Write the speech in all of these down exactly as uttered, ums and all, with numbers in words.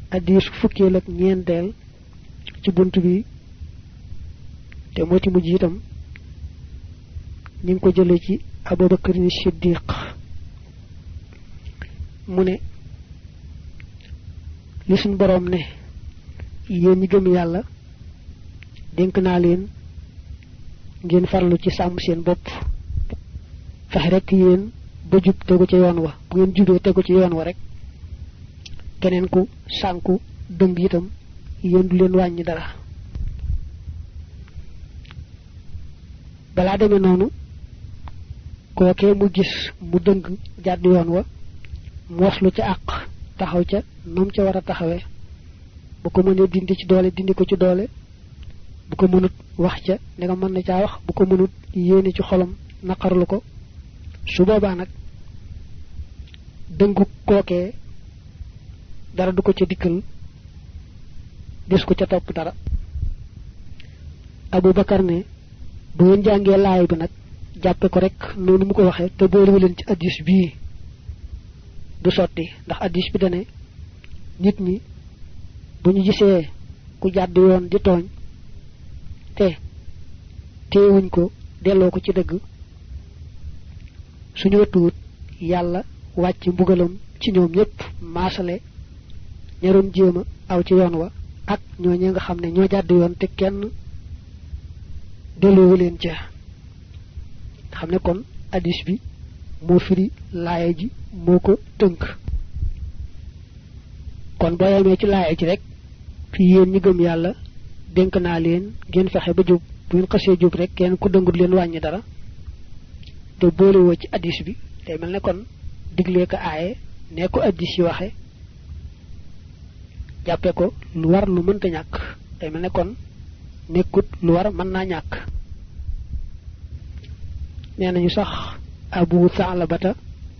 hadis fukkeel ak ñeenteel ci buntu bi te moo ci mujj itam ñu ngi ko jëlee ci Abubakar Siddiq mu ne li suñ borom ne yéen ñi gëm yàlla dénk naa leen ngeen farlu ci sàmm seen bopp fexe rek yéen ba jub tegu ci yoon wa bu ngeen jubee tegu ci yoon wa rek keneen ku sànku dëng itam yéen du leen wàññi dara balaa demee noonu kookee mu gis mu dëng jàdd yoon wa mu waslu ca àq taxaw ca noom ca war a taxawee bu ko mënee dindi ci doole dindi ko ci doole bu ko mënut wax ca ne nga mën na caa wax bu ko mënut yéene ci xolam naqarlu ko su boobaa nag dëngu kookee dara du ko ca dikkal des ko ca topp dara Abubakar ne bu ngeen jàngee laay bi nag jàppe ko rek noonu mu ko waxee te boole leen ci hadis bii du sotti ndax hadis bi dane nit ñi bu ñu gisee ku jàdd yoon di tooñ te teewuñ ko delloo ko ci dëgg suñu wëttuwut yàlla wàcc mbugalam ci ñoom ñëpp maasale ñaroon jéema aw ci yoon wa ak ñooñee nga xam ne ñoo jàdd yoon te kenn delloowu leen ca xam ne kon hadis bi moo firi laaya ji moo ko tënk kon boo yemee ci laaya ji rek fi yéen ñi gëm yàlla dénk naa leen ngeen fexe ba jub bu ngeen xasee jub rek kenn ku dëngut leen wàññi dara te boolewoo ci hadis bi day mel ne kon diglee ko aaye ne ko hadis yi waxe jàppe ko lu war lu mënta ñàkk day mel ne kon nekkut lu war mën naa ñàkk nee nañu sax Abu Sa'labata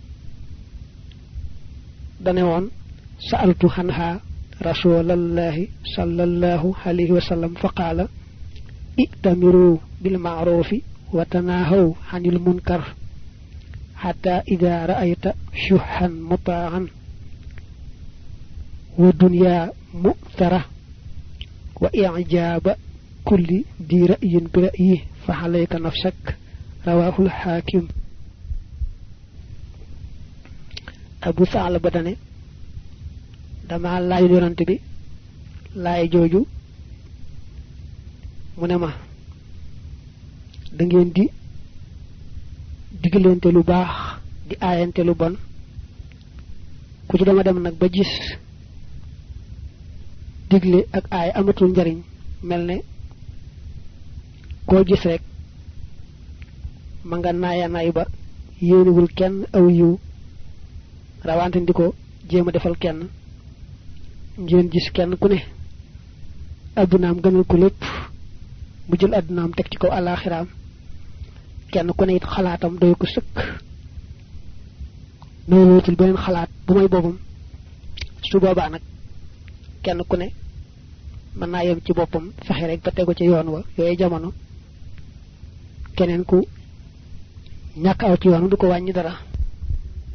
dane woon sa'altu hanha rasulallahi sallallahu alayhi wa sallam fa qaala i'tamiru bil ma'rufi wa tanahaw 'anil munkar hatta idha ra'ayta shuhan muta'an wa dunya mu'thara wa i'jaba kulli di ra'yin bi ra'yi fa 'alayka nafsak rawahu al-hakim Abu Sa'laba dane dama laaj yonante bi laay jooju mu ne ma da ngeen di diglante lu baax di aayante lu bon ku ci dama dem nag ba gis digle ak aay amatul njariñ mel ne koo gis rek ma nga naaya naay ba yéenewul kenn aw yiw rawante ndi ko jéema defal kenn ngeen gis kenn ku ne addunaam gënal ko lépp mu jël addunaam teg ci kaw alaxiraam kenn ku ne it xalaatam doy ko sëkk noolootul beneen xalaat bu may boobam su boobaa nag kenn ku ne mën naa yem ci boppam fexe rek ba tegu ci yoon wa yooyu jamono keneen ku ñàkk aw ci yoon du ko wàññi dara